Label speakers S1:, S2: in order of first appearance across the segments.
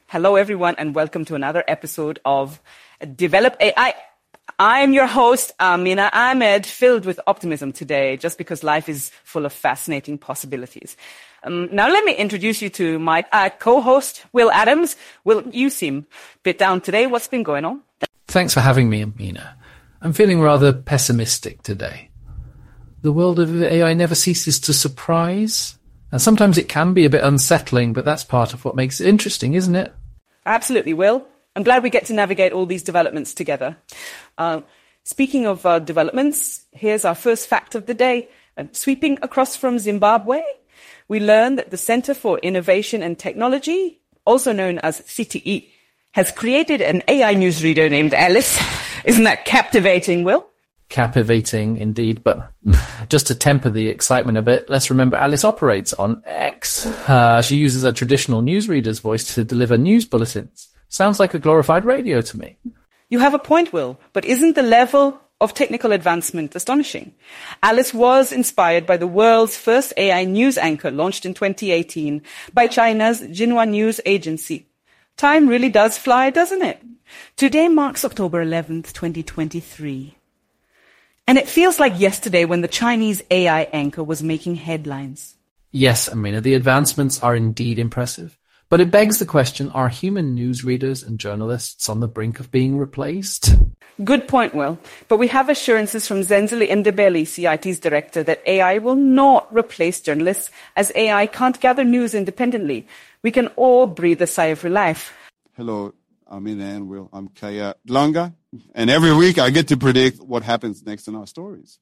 S1: Hello, everyone, and welcome to another episode of Develop AI. I'm your host, Amina Ahmed, filled with optimism today, just because life is full of fascinating possibilities. Now, let me introduce you to my co-host, Will Adams. Will, you seem a bit down today. What's been going on?
S2: Thanks for having me, Amina. I'm feeling rather pessimistic today. The world of AI never ceases to surprise. And sometimes it can be a bit unsettling, but that's part of what makes it interesting, isn't it?
S1: Absolutely, Will. I'm glad we get to navigate all these developments together. Speaking of developments, here's our first fact of the day. Sweeping across from Zimbabwe, we learned that the Center for Innovation and Technology, also known as CTE, has created an AI newsreader named Alice. Isn't that captivating, Will?
S2: Captivating indeed, but just to temper the excitement a bit, let's remember Alice operates on X. She uses a traditional newsreader's voice to deliver news bulletins. Sounds like a glorified radio to me.
S1: You have a point, Will, but isn't the level of technical advancement astonishing? Alice was inspired by the world's first AI news anchor launched in 2018 by China's Xinhua News Agency. Time really does fly, doesn't it? Today marks October 11th, 2023. And it feels like yesterday when the Chinese AI anchor was making headlines.
S2: Yes, Amina, the advancements are indeed impressive. But it begs the question, are human newsreaders and journalists on the brink of being replaced?
S1: Good point, Will. But we have assurances from Zenzele Ndebele, CIT's director, that AI will not replace journalists, as AI can't gather news independently. We can all breathe a sigh of relief.
S3: Hello, Amina and Will. I'm Kaya Dlanga, and every week I get to predict what happens next in our stories.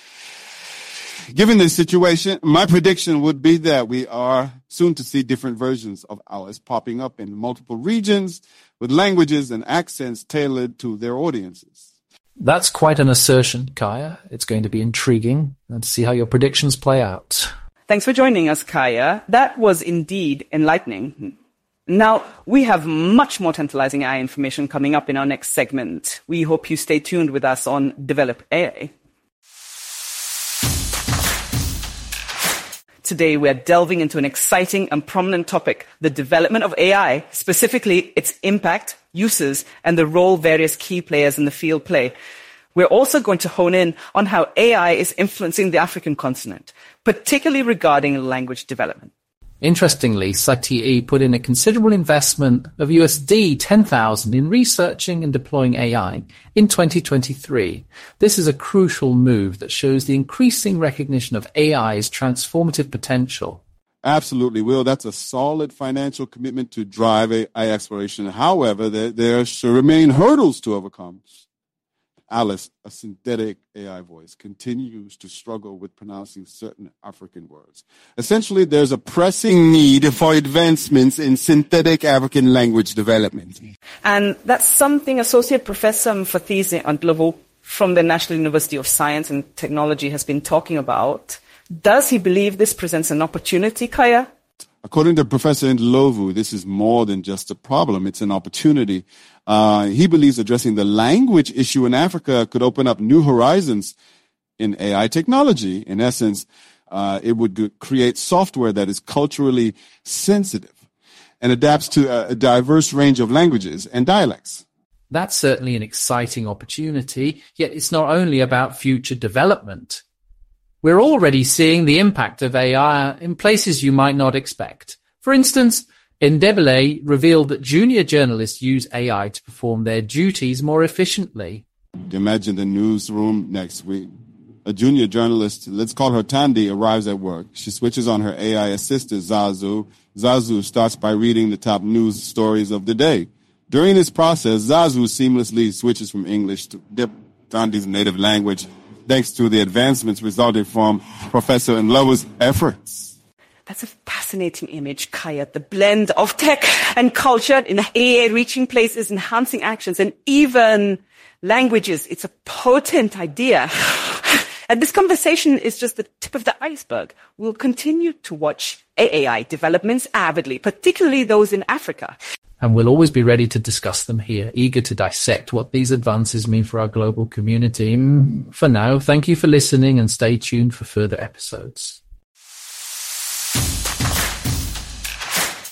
S3: Given this situation, my prediction would be that we are soon to see different versions of Alice popping up in multiple regions with languages and accents tailored to their audiences.
S2: That's quite an assertion, Kaya. It's going to be intriguing and see how your predictions play out.
S1: Thanks for joining us, Kaya. That was indeed enlightening. Now, we have much more tantalizing AI information coming up in our next segment. We hope you stay tuned with us on Develop AI. Today, we're delving into an exciting and prominent topic, the development of AI, specifically its impact, uses, and the role various key players in the field play. We're also going to hone in on how AI is influencing the African continent, particularly regarding language development.
S2: Interestingly, CTE put in a considerable investment of USD 10,000 in researching and deploying AI in 2023. This is a crucial move that shows the increasing recognition of AI's transformative potential.
S3: Absolutely, Will. That's a solid financial commitment to drive AI exploration. However, there should remain hurdles to overcome. Alice, a synthetic AI voice, continues to struggle with pronouncing certain African words. Essentially, there's a pressing need for advancements in synthetic African language development.
S1: And that's something Associate Professor Mfathize Ndlovu from the National University of Science and Technology has been talking about. Does he believe this presents an opportunity, Kaya?
S3: According to Professor Ndlovu, this is more than just a problem. It's an opportunity. He believes addressing the language issue in Africa could open up new horizons in AI technology. In essence, it would create software that is culturally sensitive and adapts to a diverse range of languages and dialects.
S2: That's certainly an exciting opportunity, yet it's not only about future development. We're already seeing the impact of AI in places you might not expect. For instance, Ndebele revealed that junior journalists use AI to perform their duties more efficiently.
S3: Imagine the newsroom next week. A junior journalist, let's call her Tandy, arrives at work. She switches on her AI assistant, Zazu. Zazu starts by reading the top news stories of the day. During this process, Zazu seamlessly switches from English to Tandy's native language, thanks to the advancements resulting from Professor Ndlovu's efforts.
S1: That's a fascinating image, Kaya. The blend of tech and culture in AI reaching places, enhancing actions, and even languages. It's a potent idea. And this conversation is just the tip of the iceberg. We'll continue to watch AI developments avidly, particularly those in Africa.
S2: And we'll always be ready to discuss them here, eager to dissect what these advances mean for our global community. For now, thank you for listening and stay tuned for further episodes.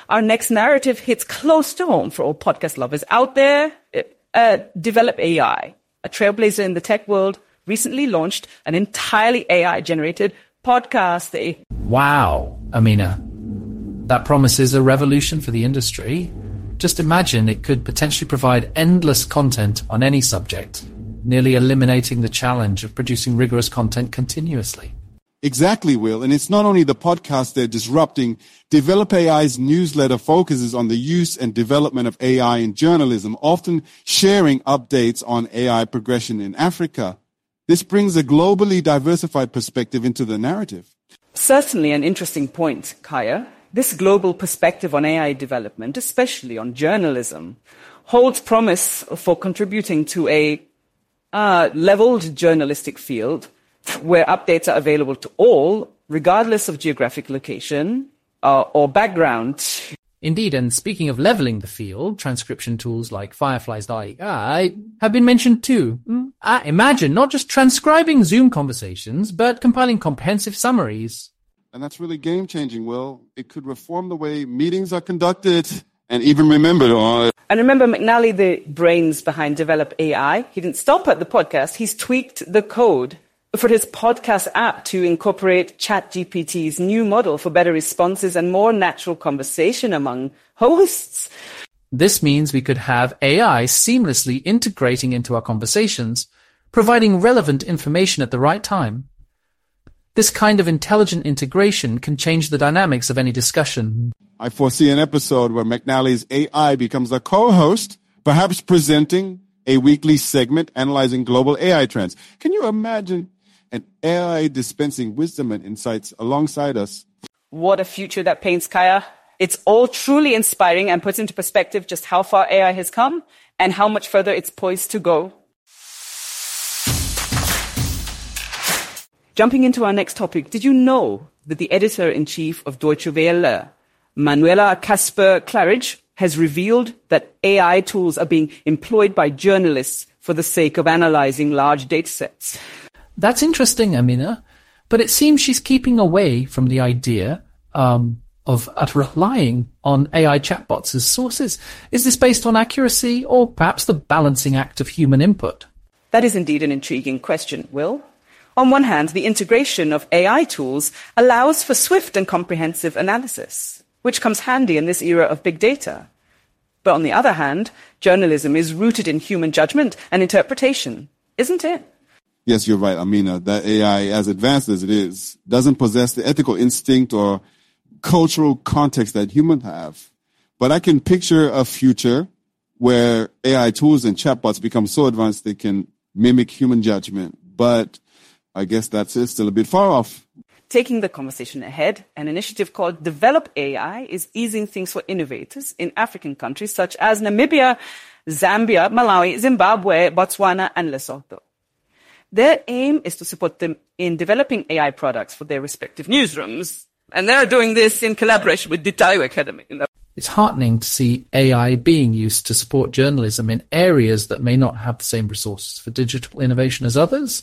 S1: our next narrative hits close to home for all podcast lovers out there. Develop AI, a trailblazer in the tech world, recently launched an entirely AI-generated podcast.
S2: Wow, Amina. That promises a revolution for the industry. Just imagine it could potentially provide endless content on any subject, nearly eliminating the challenge of producing rigorous content continuously.
S3: Exactly, Will. And it's not only the podcast they're disrupting. Develop AI's newsletter focuses on the use and development of AI in journalism, often sharing updates on AI progression in Africa. This brings a globally diversified perspective into the narrative.
S1: Certainly an interesting point, Kaya. This global perspective on AI development, especially on journalism, holds promise for contributing to a leveled journalistic field where updates are available to all, regardless of geographic location or background.
S2: Indeed, and speaking of leveling the field, transcription tools like Fireflies.ai have been mentioned too. Imagine not just transcribing Zoom conversations, but compiling comprehensive summaries.
S3: And that's really game-changing, Will. It could reform the way meetings are conducted and even remembered.
S1: And remember, McNally, the brains behind Develop AI, he didn't stop at the podcast. He's tweaked the code for his podcast app to incorporate ChatGPT's new model for better responses and more natural conversation among hosts.
S2: This means we could have AI seamlessly integrating into our conversations, providing relevant information at the right time. This kind of intelligent integration can change the dynamics of any discussion.
S3: I foresee an episode where McNally's AI becomes a co-host, perhaps presenting a weekly segment analyzing global AI trends. Can you imagine an AI dispensing wisdom and insights alongside us?
S1: What a future that paints, Kaya. It's all truly inspiring and puts into perspective just how far AI has come and how much further it's poised to go. Jumping into our next topic, did you know that the editor-in-chief of Deutsche Welle, Manuela Kasper-Claridge, has revealed that AI tools are being employed by journalists for the sake of analyzing large datasets?
S2: That's interesting, Amina, but it seems she's keeping away from the idea of relying on AI chatbots as sources. Is this based on accuracy or perhaps the balancing act of human input?
S1: That is indeed an intriguing question, Will. On one hand, the integration of AI tools allows for swift and comprehensive analysis, which comes handy in this era of big data. But on the other hand, journalism is rooted in human judgment and interpretation, isn't it?
S3: Yes, you're right, Amina. That AI, as advanced as it is, doesn't possess the ethical instinct or cultural context that humans have. But I can picture a future where AI tools and chatbots become so advanced they can mimic human judgment. But I guess that's still a bit far off.
S1: Taking the conversation ahead, an initiative called Develop AI is easing things for innovators in African countries such as Namibia, Zambia, Malawi, Zimbabwe, Botswana, and Lesotho. Their aim is to support them in developing AI products for their respective newsrooms. And they're doing this in collaboration with Ditayu Academy.
S2: It's heartening to see AI being used to support journalism in areas that may not have the same resources for digital innovation as others.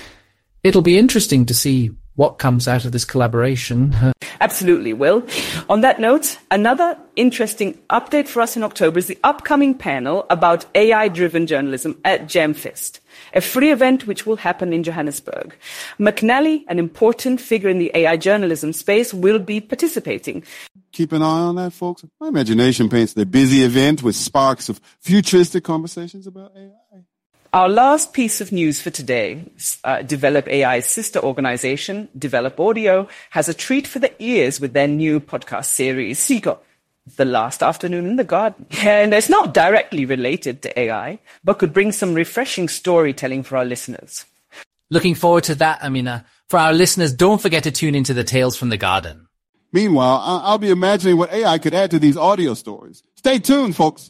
S2: It'll be interesting to see what comes out of this collaboration.
S1: Absolutely, Will. On that note, another interesting update for us in October is the upcoming panel about AI-driven journalism at GemFest, a free event which will happen in Johannesburg. McNally, an important figure in the AI journalism space, will be participating.
S3: Keep an eye on that, folks. My imagination paints the busy event with sparks of futuristic conversations about AI.
S1: Our last piece of news for today, Develop AI's sister organization, Develop Audio, has a treat for the ears with their new podcast series, Siko, The Last Afternoon in the Garden. And it's not directly related to AI, but could bring some refreshing storytelling for our listeners.
S2: Looking forward to that, Amina. For our listeners, don't forget to tune into the Tales from the Garden.
S3: Meanwhile, I'll be imagining what AI could add to these audio stories. Stay tuned, folks.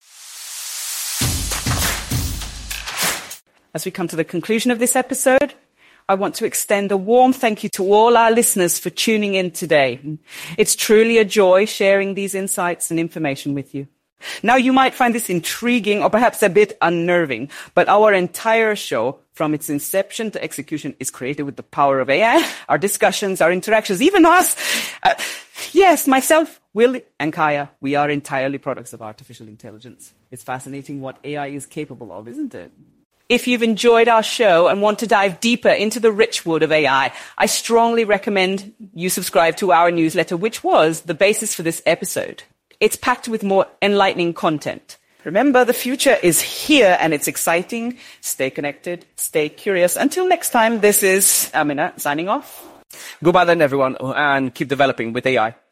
S1: As we come to the conclusion of this episode, I want to extend a warm thank you to all our listeners for tuning in today. It's truly a joy sharing these insights and information with you. Now, you might find this intriguing or perhaps a bit unnerving, but our entire show, from its inception to execution, is created with the power of AI. Our discussions, our interactions, even us, yes, myself, Will and Kaya, we are entirely products of artificial intelligence. It's fascinating what AI is capable of, isn't it? If you've enjoyed our show and want to dive deeper into the rich wood of AI, I strongly recommend you subscribe to our newsletter, which was the basis for this episode. It's packed with more enlightening content. Remember, the future is here and it's exciting. Stay connected, stay curious. Until next time, this is Amina signing off.
S4: Goodbye then, everyone, and keep developing with AI.